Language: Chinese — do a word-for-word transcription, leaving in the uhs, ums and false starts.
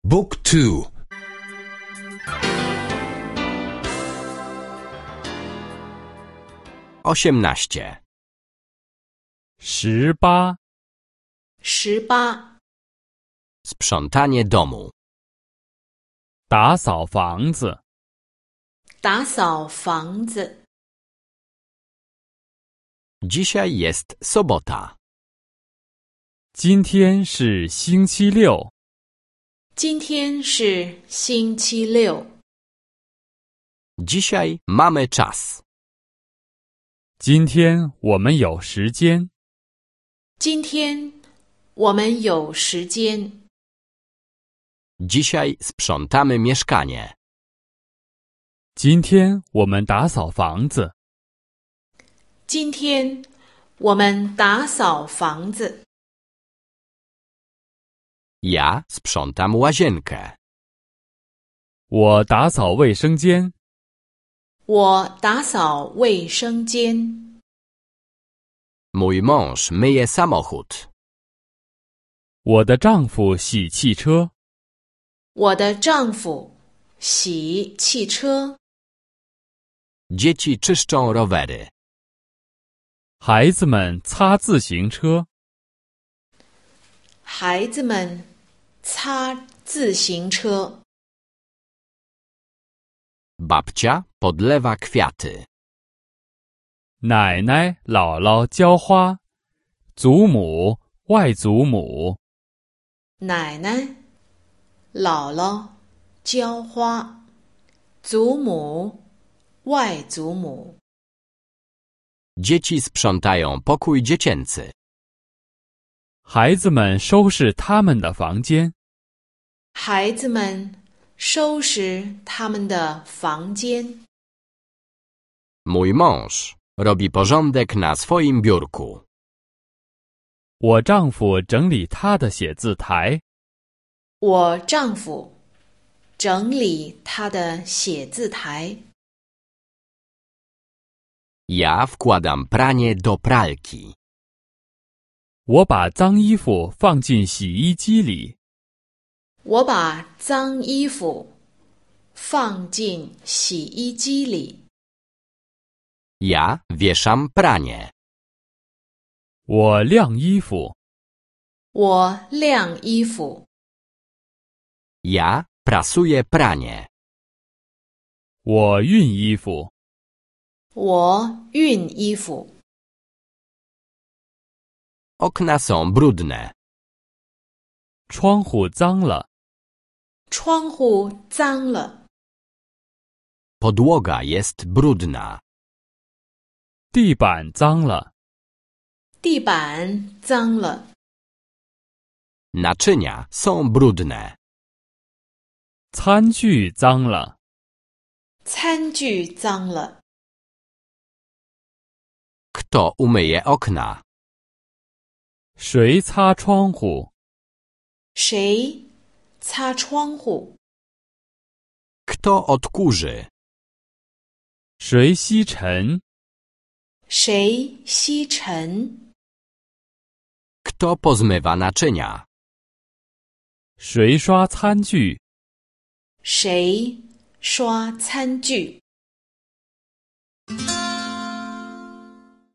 Book two. osiemnaście. 十八， 十八， Sprzątanie domu. 打扫房子。 打扫房子。 Dzisiaj jest sobota. 今天是星期六。 今天是星期六。 Dzisiaj mamy czas. 今天我们有时间。 今天我们有时间。 Dzisiaj sprzątamy mieszkanie. 今天我们打扫房子。 今天我们打扫房子。 Ja sprzątam łazienkę. 我打扫卫生间。 我打扫卫生间。 Mój mąż myje samochód. 我的丈夫洗汽车。 我的丈夫洗汽车。 Dzieci czyszczą rowery. 孩子们擦自行车。 孩子们擦自行车。 Babcia podlewa kwiaty. 奶奶、姥姥浇花，祖母、外祖母。 奶奶、姥姥浇花，祖母、外祖母。 Dzieci sprzątają pokój dziecięcy. 孩子们收拾他们的房间。 孩子们收拾他们的房间。 Mój mąż robi porządek na swoim biurku. 我丈夫整理他的写字台。 我丈夫整理他的写字台。 Ja wkładam pranie do pralki. 我把脏衣服放进洗衣机里。 我把脏衣服放进洗衣机里。 Ja wieszam pranie. 我晾衣服。 我晾衣服。 Ja prasuję pranie. 我熨衣服。 我熨衣服。 Okna są brudne. 窗户脏了。 窗户脏了。 Podłoga jest brudna. 地板脏了。 地板脏了。 Naczynia są brudne. 餐具脏了。 餐具脏了。 Kto umyje okna? 谁擦窗户？ 谁擦窗户？ Kto odkurzy? 谁吸尘？ 谁吸尘？ Kto pozmywa naczynia? 谁刷餐具？ 谁刷餐具？